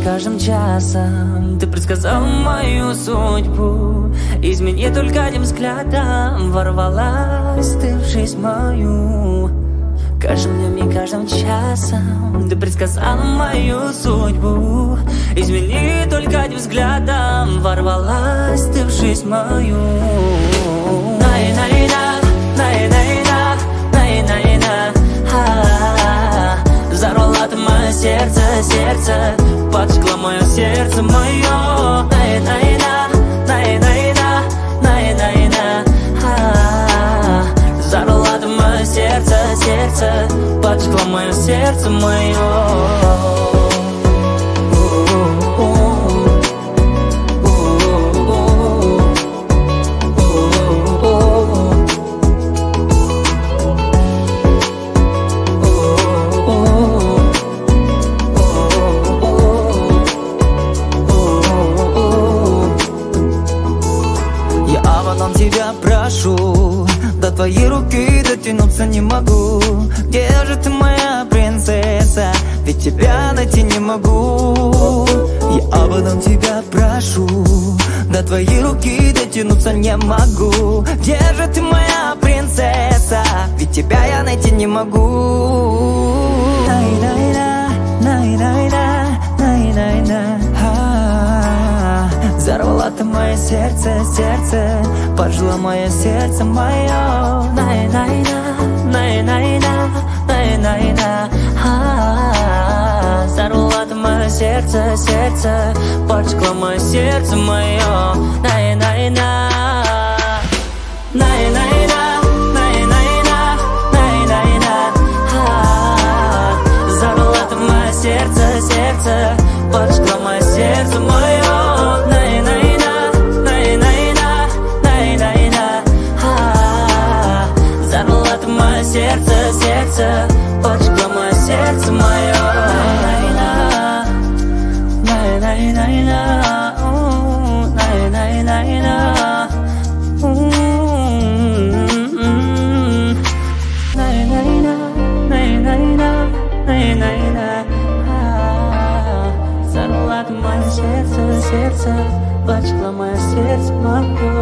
каждым часом. Ты предсказал мою судьбу. Измени только одним взглядом. Ворвалась ты в жизнь мою. Каждым днем и каждым часом. Ты предсказал мою судьбу. Измени только одним взглядом. Ворвалась ты в жизнь мою. Взорвала ты мое сердце, сердце, поджгла мое сердце мое. Взорвала ты мое сердце, сердце, поджгла мое сердце мое. Тебя прошу, до твоей руки дотянуться не могу. Где же ты, моя принцесса? Ведь тебя найти не могу. Я об этом тебя прошу, до твоей руки дотянуться не могу. Где же ты, моя принцесса? Ведь тебя я найти не могу. Взорвала ты мое сердце, сердце, поджгла мое сердце мое. Взорвала ты мое сердце, сердце, поджгла мое сердце мое. Взорвала ты мое сердце, сердце, поджгла мое сердце мое. Сердце, сердце, поджгла мое сердце мое. Взорвала ты мое сердце, сердце, поджгла мое сердце мое.